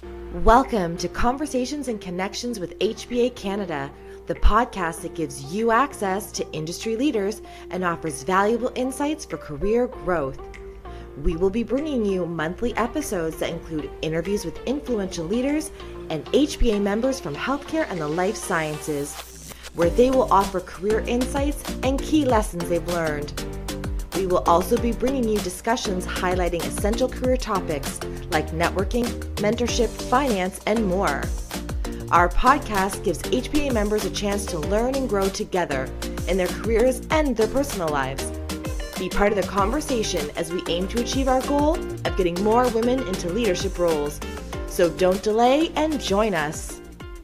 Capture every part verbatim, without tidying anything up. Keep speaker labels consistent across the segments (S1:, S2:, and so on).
S1: Welcome to Conversations and Connections with H B A Canada, the podcast that gives you access to industry leaders and offers valuable insights for career growth. We will be bringing you monthly episodes that include interviews with influential leaders and H B A members from healthcare and the life sciences, where they will offer career insights and key lessons they've learned. We will also be bringing you discussions highlighting essential career topics like networking, mentorship, finance, and more. Our podcast gives H B A members a chance to learn and grow together in their careers and their personal lives. Be part of the conversation as we aim to achieve our goal of getting more women into leadership roles. So don't delay and join us.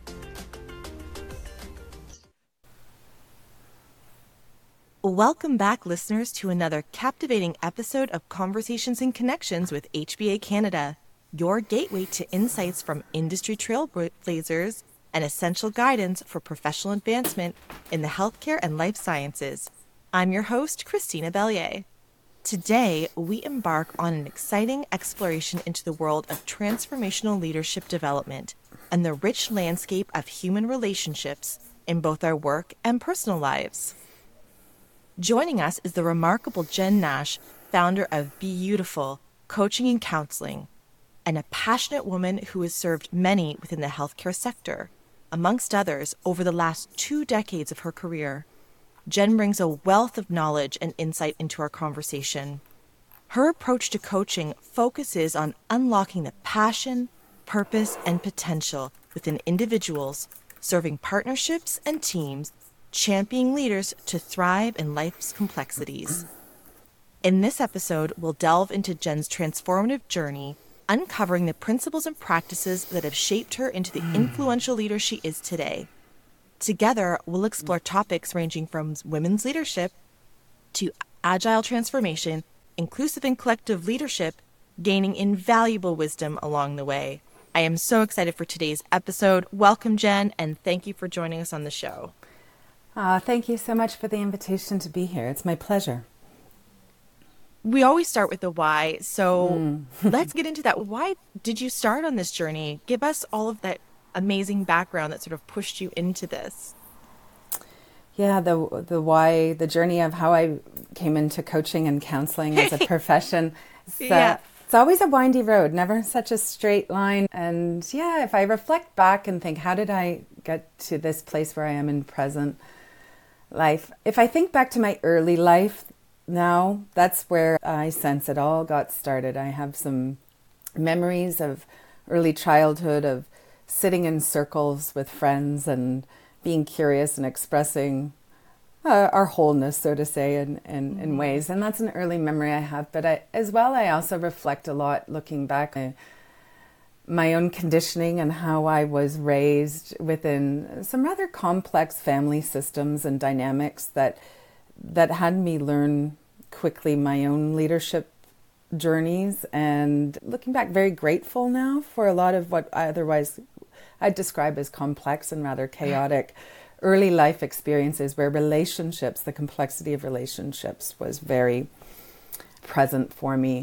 S1: Welcome back, listeners, to another captivating episode of Conversations and Connections with H B A Canada, your gateway to insights from industry trailblazers and essential guidance for professional advancement in the healthcare and life sciences. I'm your host, Christina Bellier. Today, we embark on an exciting exploration into the world of transformational leadership development and the rich landscape of human relationships in both our work and personal lives. Joining us is the remarkable Jen Nash, founder of Beautiful Coaching and Counseling, and a passionate woman who has served many within the healthcare sector, amongst others, over the last two decades of her career. Jen brings a wealth of knowledge and insight into our conversation. Her approach to coaching focuses on unlocking the passion, purpose, and potential within individuals, serving partnerships and teams, championing leaders to thrive in life's complexities. In this episode, we'll delve into Jen's transformative journey, uncovering the principles and practices that have shaped her into the influential leader she is today. Together, we'll explore topics ranging from women's leadership to agile transformation, inclusive and collective leadership, gaining invaluable wisdom along the way. I am so excited for today's episode. Welcome, Jen, and thank you for joining us on the show.
S2: Uh, thank you so much for the invitation to be here. It's my pleasure.
S1: We always start with the why, so
S2: Mm.
S1: let's get into that. Why did you start on this journey? Give us all of that amazing background that sort of pushed you into this.
S2: Yeah, the the why, the journey of how I came into coaching and counseling as a profession. It's,
S1: yeah.
S2: uh, it's always a windy road, never such a straight line. And yeah, if I reflect back and think, how did I get to this place where I am in present life? If I think back to my early life now, that's where I sense it all got started. I have some memories of early childhood, of sitting in circles with friends and being curious and expressing uh, our wholeness, so to say, in, in, mm-hmm. in ways. And that's an early memory I have. But I, as well, I also reflect a lot looking back at my own conditioning and how I was raised within some rather complex family systems and dynamics that that had me learn quickly my own leadership journeys. And looking back, very grateful now for a lot of what I otherwise I'd describe as complex and rather chaotic early life experiences, where relationships, the complexity of relationships, was very present for me.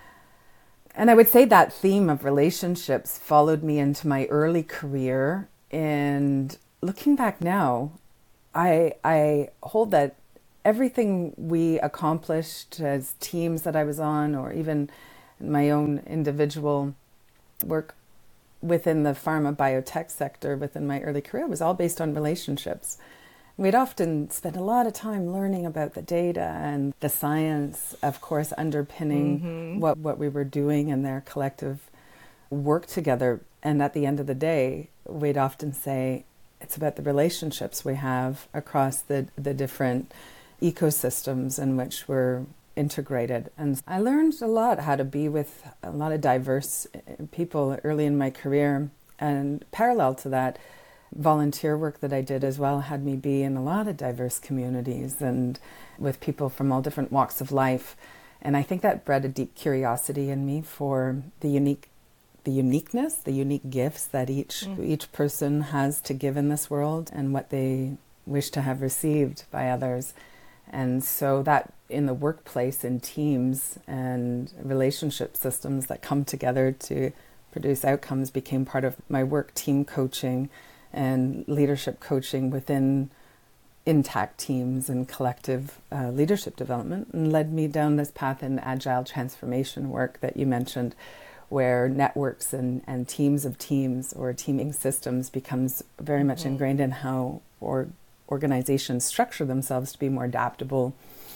S2: And I would say that theme of relationships followed me into my early career. And looking back now, I I hold that everything we accomplished as teams that I was on, or even my own individual work within the pharma biotech sector within my early career, was all based on relationships. We'd often spend a lot of time learning about the data and the science, of course, underpinning mm-hmm. what, what we were doing in their collective work together. And at the end of the day, we'd often say it's about the relationships we have across the, the different ecosystems in which we're integrated. And I learned a lot how to be with a lot of diverse people early in my career. And parallel to that, volunteer work that I did as well had me be in a lot of diverse communities and with people from all different walks of life. And I think that bred a deep curiosity in me for the unique, the uniqueness, the unique gifts that each mm. each person has to give in this world and what they wish to have received by others. And so that in the workplace, in teams and relationship systems that come together to produce outcomes became part of my work, team coaching and leadership coaching within intact teams and collective uh, leadership development, and led me down this path in agile transformation work that you mentioned, where networks and, and teams of teams or teaming systems becomes very mm-hmm. much ingrained in how or organizations structure themselves to be more adaptable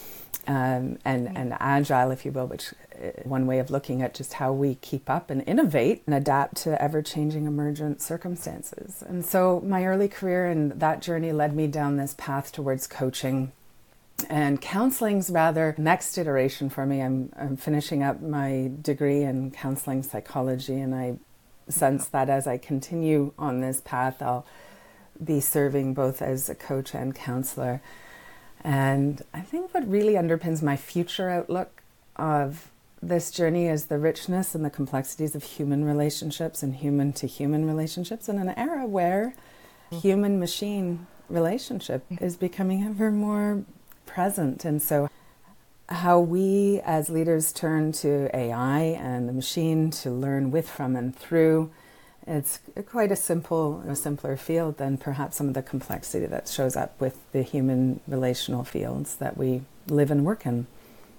S2: um, and, mm-hmm. and agile, if you will, which uh, one way of looking at just how we keep up and innovate and adapt to ever-changing emergent circumstances. And so my early career and that journey led me down this path towards coaching. And counseling's rather next iteration for me. I'm, I'm finishing up my degree in counselling psychology, and I sense that as I continue on this path, I'll be serving both as a coach and counsellor. And I think what really underpins my future outlook of this journey is the richness and the complexities of human relationships and human-to-human relationships in an era where human-machine relationship is becoming ever more present. And so how we as leaders turn to A I and the machine to learn with, from, and through, it's quite a simple, a simpler field than perhaps some of the complexity that shows up with the human relational fields that we live and work in.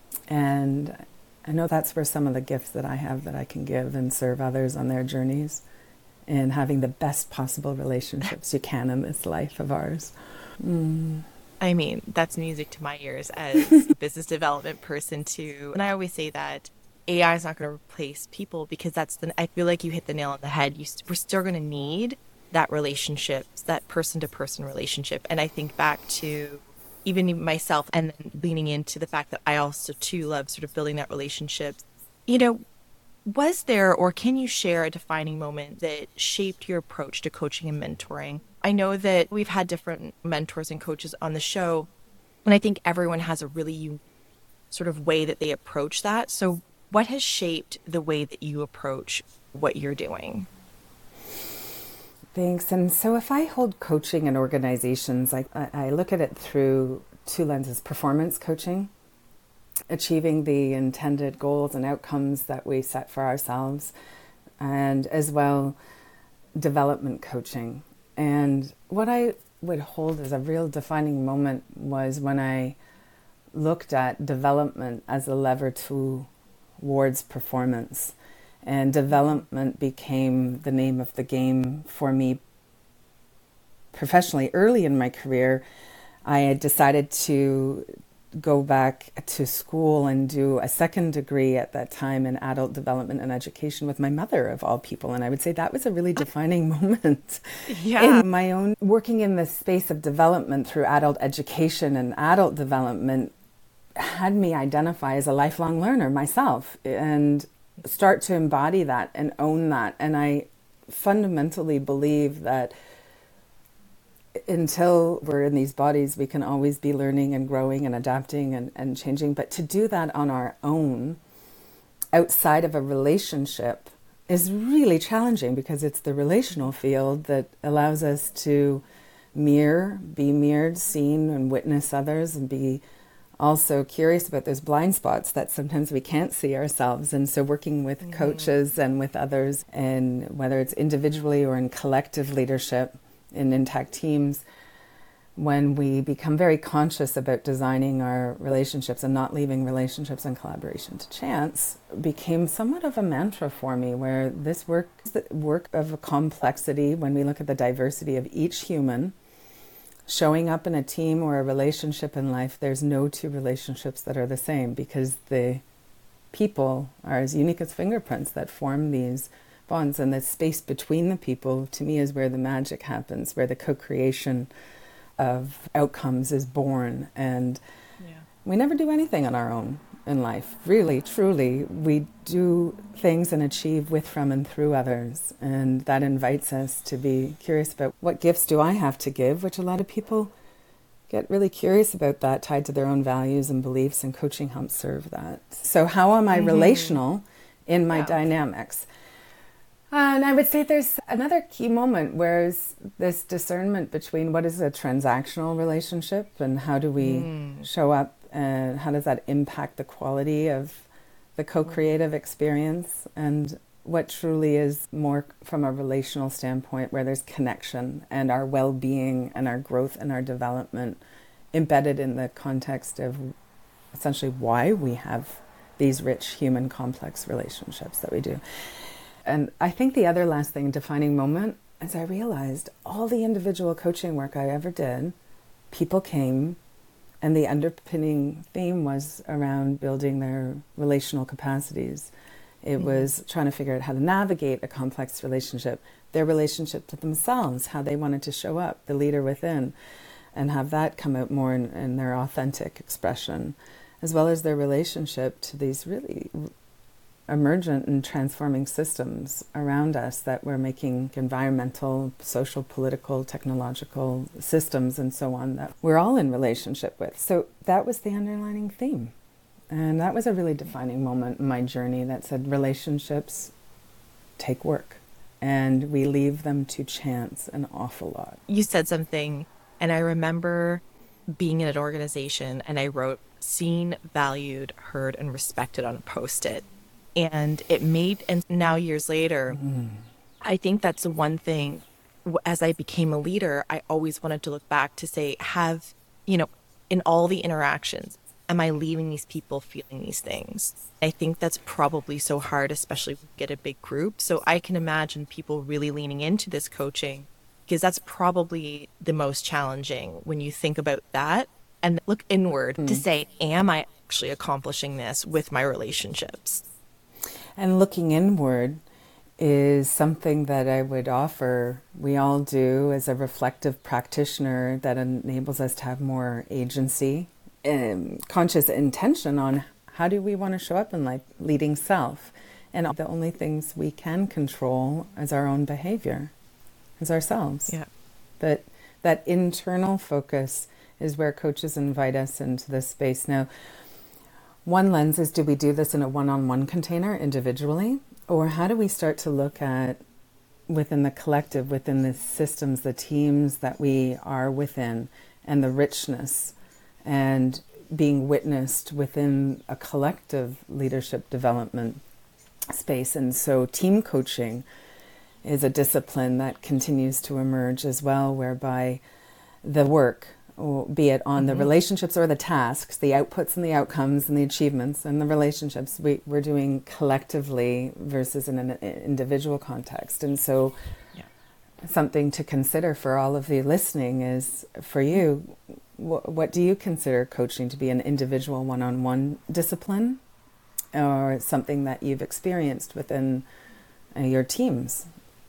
S2: And I know that's where some of the gifts that I have that I can give and serve others on their journeys in having the best possible relationships you can in this life of ours. Mm.
S1: I mean, that's music to my ears as a business development person too. And I always say that A I is not going to replace people, because that's the, I feel like you hit the nail on the head. You, we're still going to need that relationship, that person-to-person relationship. And I think back to even myself, and then leaning into the fact that I also too love sort of building that relationship. You know, was there, or can you share a defining moment that shaped your approach to coaching and mentoring? I know that we've had different mentors and coaches on the show, and I think everyone has a really unique sort of way that they approach that. So what has shaped the way that you approach what you're doing?
S2: Thanks. And so if I hold coaching in organizations, I, I look at it through two lenses: performance coaching, achieving the intended goals and outcomes that we set for ourselves, and as well, development coaching. And what I would hold as a real defining moment was when I looked at development as a lever towards performance. And development became the name of the game for me professionally. Early in my career, I had decided to go back to school and do a second degree at that time in adult development and education with my mother, of all people. And I would say that was a really defining moment
S1: yeah.
S2: in my own working in the space of development through adult education and adult development had me identify as a lifelong learner myself and start to embody that and own that. And I fundamentally believe that until we're in these bodies, we can always be learning and growing and adapting and, and changing. But to do that on our own, outside of a relationship, is really challenging, because it's the relational field that allows us to mirror, be mirrored, seen, and witness others, and be also curious about those blind spots that sometimes we can't see ourselves. And so working with mm-hmm. coaches and with others, and whether it's individually or in collective leadership, in intact teams, when we become very conscious about designing our relationships and not leaving relationships and collaboration to chance, became somewhat of a mantra for me, where this work is the work of a complexity. When we look at the diversity of each human showing up in a team or a relationship in life, there's no two relationships that are the same, because the people are as unique as fingerprints that form these bonds. And the space between the people, to me, is where the magic happens, where the co-creation of outcomes is born. And yeah. we never do anything on our own in life. Really, truly, we do things and achieve with, from, and through others. And that invites us to be curious about, what gifts do I have to give? Which a lot of people get really curious about that, tied to their own values and beliefs, and coaching helps serve that. So how am I mm-hmm. relational in my yeah. dynamics? And I would say there's another key moment, where this discernment between what is a transactional relationship and how do we mm. show up, and how does that impact the quality of the co-creative experience, and what truly is more from a relational standpoint, where there's connection and our well-being and our growth and our development embedded in the context of essentially why we have these rich human complex relationships that we do. And I think the other last thing, defining moment, is I realized all the individual coaching work I ever did, people came and the underpinning theme was around building their relational capacities. It mm-hmm. was trying to figure out how to navigate a complex relationship, their relationship to themselves, how they wanted to show up, the leader within, and have that come out more in, in their authentic expression, as well as their relationship to these really emergent and transforming systems around us that we're making, environmental, social, political, technological systems and so on, that we're all in relationship with. So that was the underlining theme. And that was a really defining moment in my journey that said relationships take work and we leave them to chance an awful lot.
S1: You said something, and I remember being in an organization and I wrote seen, valued, heard, and respected on a Post-it. And it made, and now years later, mm. I think that's the one thing, as I became a leader, I always wanted to look back to say, have, you know, in all the interactions, am I leaving these people feeling these things? I think that's probably so hard, especially when you get a big group. So I can imagine people really leaning into this coaching, because that's probably the most challenging when you think about that and look inward mm. to say, am I actually accomplishing this with my relationships?
S2: And looking inward is something that I would offer we all do as a reflective practitioner that enables us to have more agency and conscious intention on how do we want to show up in life, leading self. And the only things we can control is our own behavior, is ourselves.
S1: Yeah.
S2: But that internal focus is where coaches invite us into this space. Now, one lens is, do we do this in a one-on-one container individually? Or how do we start to look at within the collective, within the systems, the teams that we are within, and the richness and being witnessed within a collective leadership development space? And so team coaching is a discipline that continues to emerge as well, whereby the work, be it on mm-hmm. the relationships or the tasks, the outputs and the outcomes and the achievements and the relationships we, we're doing collectively versus in an individual context. And so yeah. something to consider for all of the listening is, for you, wh- what do you consider coaching to be, an individual one-on-one discipline or something that you've experienced within uh, your teams?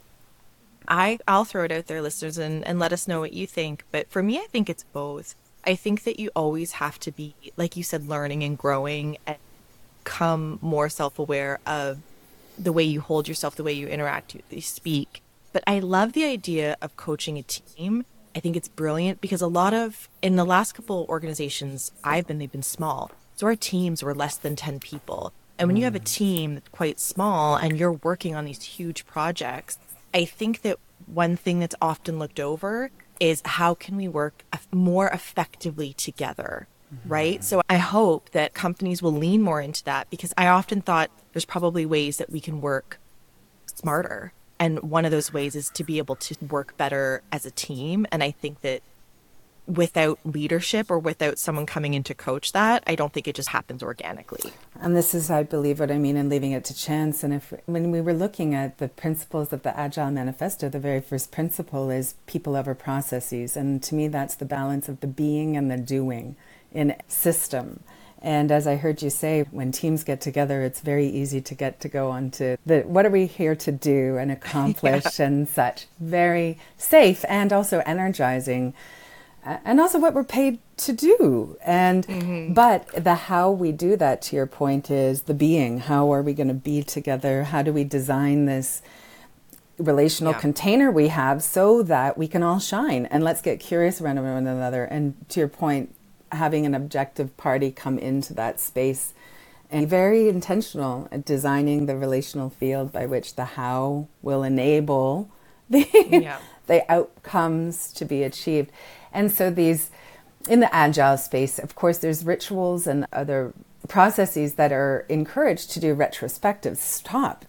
S1: I, I'll throw it out there, listeners, and, and let us know what you think. But for me, I think it's both. I think that you always have to be, like you said, learning and growing and become more self-aware of the way you hold yourself, the way you interact, you speak. But I love the idea of coaching a team. I think it's brilliant because a lot of, in the last couple organizations I've been, they've been small. So our teams were less than ten people. And when you have a team that's quite small and you're working on these huge projects, I think that one thing that's often looked over is how can we work more effectively together, mm-hmm. right? So I hope that companies will lean more into that, because I often thought there's probably ways that we can work smarter. And one of those ways is to be able to work better as a team. And I think that without leadership or without someone coming in to coach that, I don't think it just happens organically.
S2: And this is, I believe, what I mean in leaving it to chance. And if when we were looking at the principles of the Agile Manifesto, the very first principle is people over processes. And to me, that's the balance of the being and the doing in system. And as I heard you say, when teams get together, it's very easy to get to go on to the, what are we here to do and accomplish yeah. and such. Very safe and also energizing. And also what we're paid to do. And mm-hmm. but the how we do that, to your point, is the being. How are we going to be together? How do we design this relational yeah. container we have so that we can all shine? And let's get curious around one another. And to your point, having an objective party come into that space and be very intentional at designing the relational field by which the how will enable the, yeah. the outcomes to be achieved. And so these, in the Agile space, of course, there's rituals and other processes that are encouraged to do retrospective. Stop.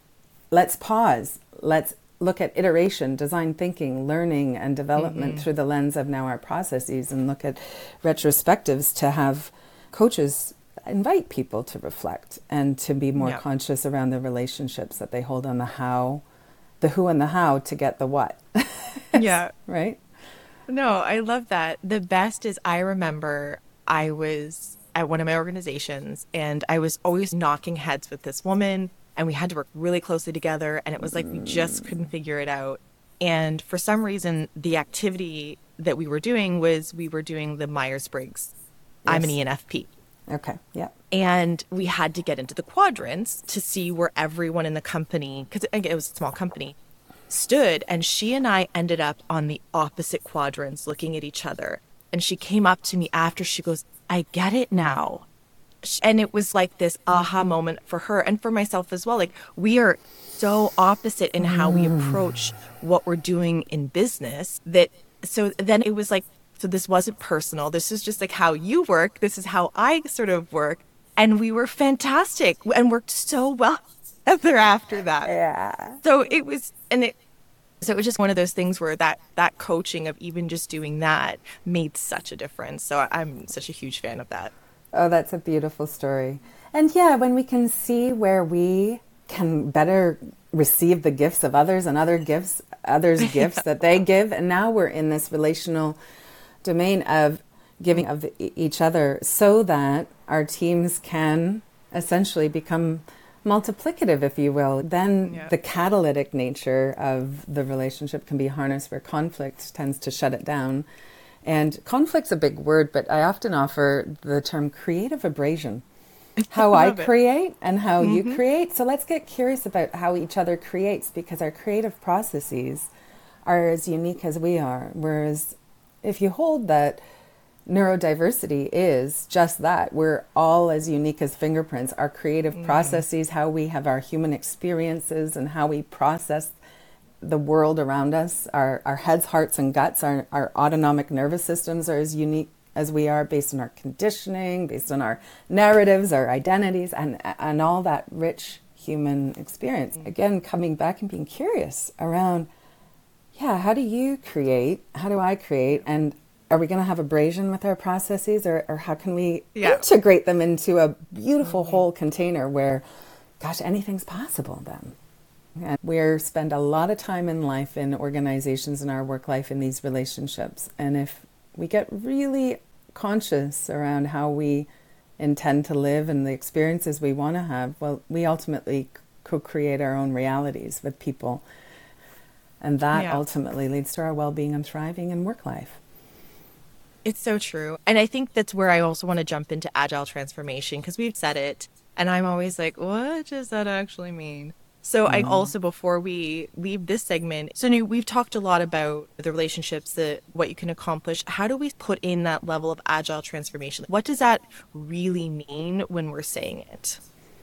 S2: let's pause. Let's look at iteration, design thinking, learning and development mm-hmm. through the lens of now our processes, and look at retrospectives to have coaches invite people to reflect and to be more yeah. conscious around the relationships that they hold on the how, the who and the how to get the what.
S1: Yeah.
S2: Right?
S1: No, I love that. The best is I remember I was at one of my organizations and I was always knocking heads with this woman, and we had to work really closely together, and it was like we just couldn't figure it out. And for some reason, the activity that we were doing was we were doing the Myers-Briggs. Yes. I'm an E N F P.
S2: Okay, yeah.
S1: And we had to get into the quadrants to see where everyone in the company, because it was a small company, stood. And she and I ended up on the opposite quadrants looking at each other. And she came up to me after, she goes, I get it now. And it was like this aha moment for her and for myself as well. Like, we are so opposite in how we approach what we're doing in business that, so then it was like, so this wasn't personal. This is just like how you work. This is how I sort of work. And we were fantastic and worked so well together after that.
S2: Yeah.
S1: So it was, and it, so it was just one of those things where that, that coaching of even just doing that made such a difference. So I'm such a huge fan of that.
S2: Oh, that's a beautiful story. And yeah, when we can see where we can better receive the gifts of others and other gifts, others' gifts that they give. And now we're in this relational domain of giving of each other so that our teams can essentially become multiplicative, if you will. Then yeah. the catalytic nature of the relationship can be harnessed where conflict tends to shut it down. And conflict's a big word, but I often offer the term creative abrasion. How I, I create and how mm-hmm. you create. So let's get curious about how each other creates, because our creative processes are as unique as we are. Whereas if you hold that neurodiversity is just that, we're all as unique as fingerprints. Our creative mm. processes, how we have our human experiences and how we process the world around us, our, our heads, hearts, and guts, our, our autonomic nervous systems are as unique as we are, based on our conditioning, based on our narratives, our identities, and, and all that rich human experience. Mm. Again, coming back and being curious around, yeah, how do you create? How do I create? And are we going to have abrasion with our processes, or, or how can we yeah. integrate them into a beautiful mm-hmm. whole container where, gosh, anything's possible then? And we spend a lot of time in life, in organizations, in our work life, in these relationships. And if we get really conscious around how we intend to live and the experiences we want to have, well, we ultimately co-create our own realities with people. And that yeah. ultimately leads to our well-being and thriving in work life.
S1: It's so true. And I think that's where I also want to jump into agile transformation, because we've said it and I'm always like, what does that actually mean? So mm. I also, before we leave this segment, so we've talked a lot about the relationships, that what you can accomplish. How do we put in that level of agile transformation? What does that really mean when we're saying it?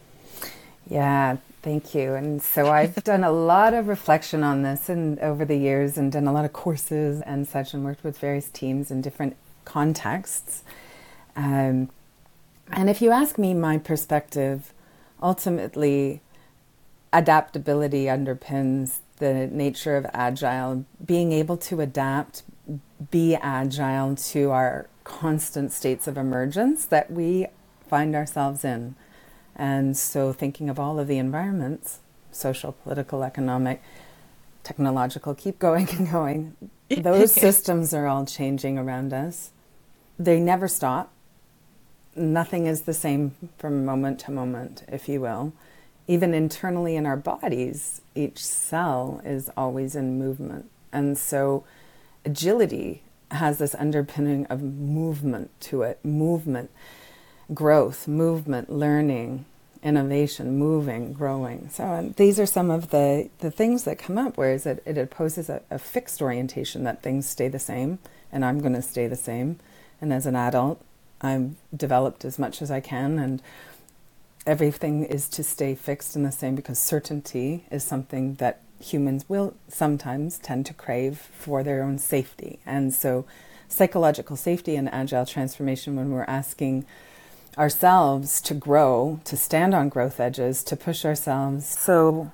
S2: Yeah, thank you. And so I've done a lot of reflection on this and over the years, and done a lot of courses and such, and worked with various teams in different contexts. Um, and if you ask me my perspective, ultimately, adaptability underpins the nature of agile. Being able to adapt, be agile to our constant states of emergence that we find ourselves in. And so thinking of all of the environments, social, political, economic, technological, keep going and going. Those systems are all changing around us. They never stop. Nothing is the same from moment to moment, if you will. Even internally in our bodies, each cell is always in movement. And so agility has this underpinning of movement to it, movement, growth, movement, learning, innovation, moving, growing. So and these are some of the, the things that come up, whereas it, it opposes a, a fixed orientation that things stay the same and I'm going to stay the same. And as an adult, I'm developed as much as I can, and everything is to stay fixed and the same, because certainty is something that humans will sometimes tend to crave for their own safety. And so psychological safety and agile transformation, when we're asking ourselves to grow, to stand on growth edges, to push ourselves. So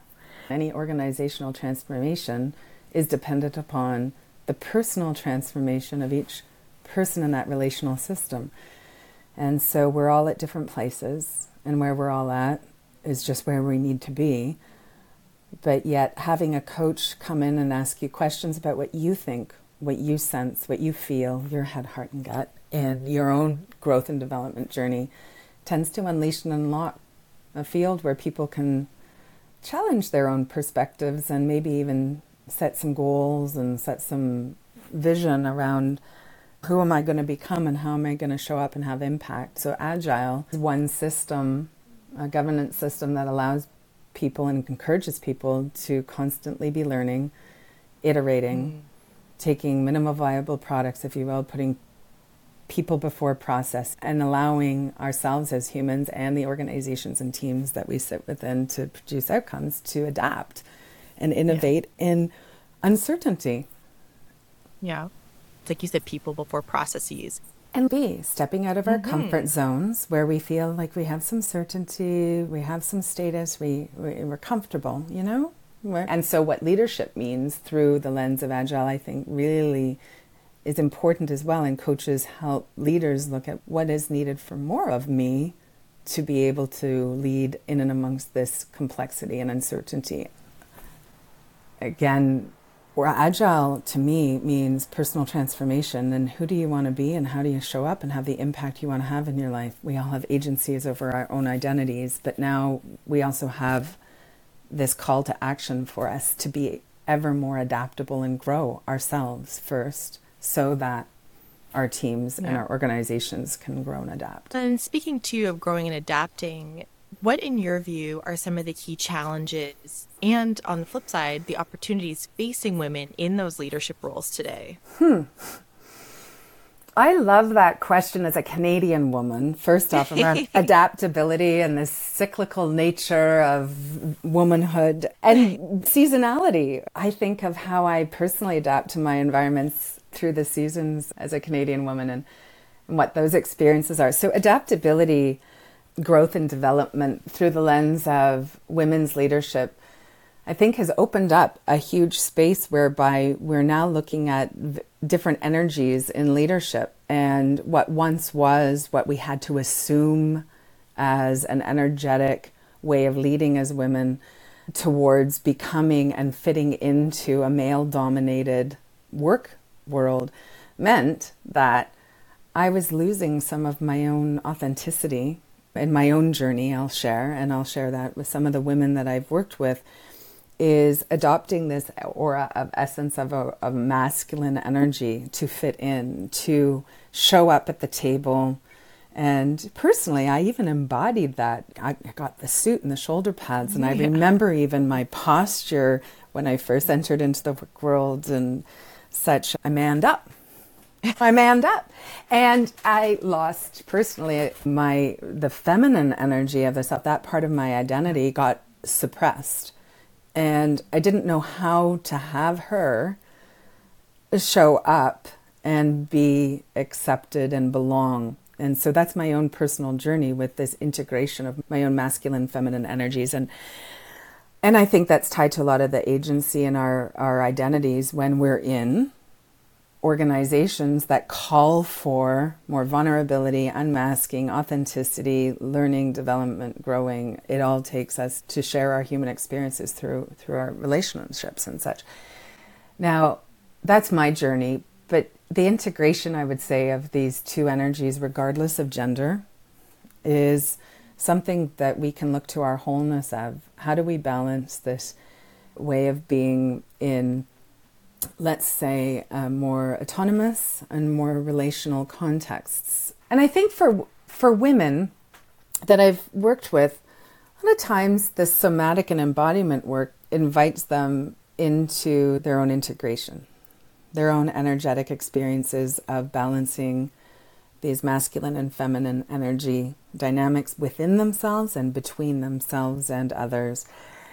S2: Any organizational transformation is dependent upon the personal transformation of each person in that relational system. And so we're all at different places, and where we're all at is just where we need to be. But yet having a coach come in and ask you questions about what you think, what you sense, what you feel, your head, heart, and gut, and your own growth and development journey tends to unleash and unlock a field where people can challenge their own perspectives and maybe even set some goals and set some vision around who am I going to become and how am I going to show up and have impact. So Agile is one system, a governance system that allows people and encourages people to constantly be learning, iterating, mm. taking minimal viable products, if you will, putting people before process, and allowing ourselves as humans and the organizations and teams that we sit within to produce outcomes to adapt and innovate yeah. in uncertainty.
S1: Yeah. It's like you said, people before processes.
S2: And B, stepping out of our mm-hmm. comfort zones where we feel like we have some certainty, we have some status, we, we, we're comfortable, you know? We're, and so what leadership means through the lens of Agile, I think, really is important as well. And coaches help leaders look at what is needed for more of me to be able to lead in and amongst this complexity and uncertainty. Again, Or Agile to me means personal transformation, and who do you want to be and how do you show up and have the impact you want to have in your life. We all have agencies over our own identities, but now we also have this call to action for us to be ever more adaptable and grow ourselves first so that our teams yeah. and our organizations can grow and adapt.
S1: And speaking to you of growing and adapting, what, in your view, are some of the key challenges and, on the flip side, the opportunities facing women in those leadership roles today?
S2: Hmm. I love that question as a Canadian woman, first off, around adaptability and the cyclical nature of womanhood and seasonality. I think of how I personally adapt to my environments through the seasons as a Canadian woman and, and what those experiences are. So adaptability, growth and development through the lens of women's leadership, I think has opened up a huge space whereby we're now looking at v- different energies in leadership, and what once was what we had to assume as an energetic way of leading as women towards becoming and fitting into a male-dominated work world meant that I was losing some of my own authenticity in my own journey. I'll share, and I'll share that with some of the women that I've worked with, is adopting this aura of essence of a, of masculine energy to fit in, to show up at the table. And personally, I even embodied that. I got the suit and the shoulder pads, and yeah. I remember even my posture when I first entered into the work world and such. I manned up. I manned up. And I lost, personally, my the feminine energy of this, that part of my identity got suppressed. And I didn't know how to have her show up and be accepted and belong. And so that's my own personal journey with this integration of my own masculine, feminine energies. And and I think that's tied to a lot of the agency in our, our identities when we're in organizations that call for more vulnerability, unmasking, authenticity, learning, development, growing. It all takes us to share our human experiences through through our relationships and such. Now, that's my journey, but the integration, I would say, of these two energies, regardless of gender, is something that we can look to our wholeness of. How do we balance this way of being in, let's say, uh, more autonomous and more relational contexts? And I think for for women that I've worked with, a lot of times the somatic and embodiment work invites them into their own integration, their own energetic experiences of balancing these masculine and feminine energy dynamics within themselves and between themselves and others.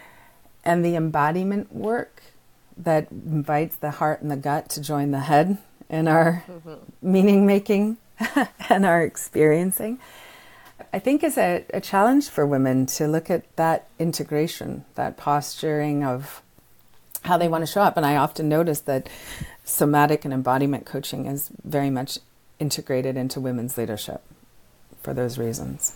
S2: And the embodiment work that invites the heart and the gut to join the head in our mm-hmm. meaning making and our experiencing I think is a, a challenge for women to look at that integration, that posturing of how they want to show up. And I often notice that somatic and embodiment coaching is very much integrated into women's leadership for those reasons.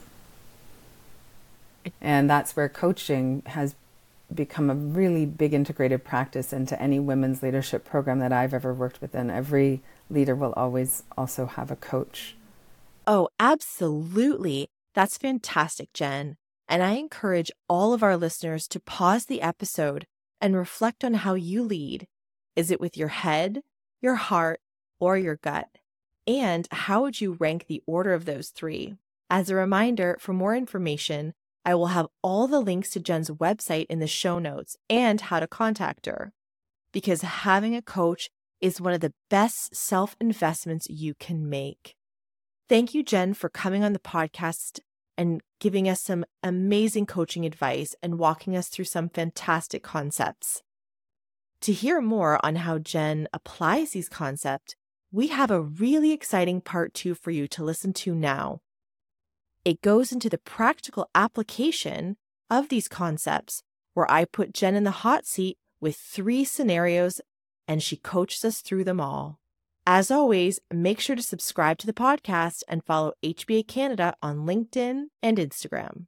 S2: And that's where coaching has become a really big integrated practice into any women's leadership program that I've ever worked within. Every leader will always also have a coach.
S1: Oh, absolutely. That's fantastic, Jen. And I encourage all of our listeners to pause the episode and reflect on how you lead. Is it with your head, your heart, or your gut? And how would you rank the order of those three? As a reminder, for more information, I will have all the links to Jen's website in the show notes and how to contact her. Because having a coach is one of the best self-investments you can make. Thank you, Jen, for coming on the podcast and giving us some amazing coaching advice and walking us through some fantastic concepts. To hear more on how Jen applies these concepts, we have a really exciting part two for you to listen to now. It goes into the practical application of these concepts, where I put Jen in the hot seat with three scenarios and she coaches us through them all. As always, make sure to subscribe to the podcast and follow H B A Canada on LinkedIn and Instagram.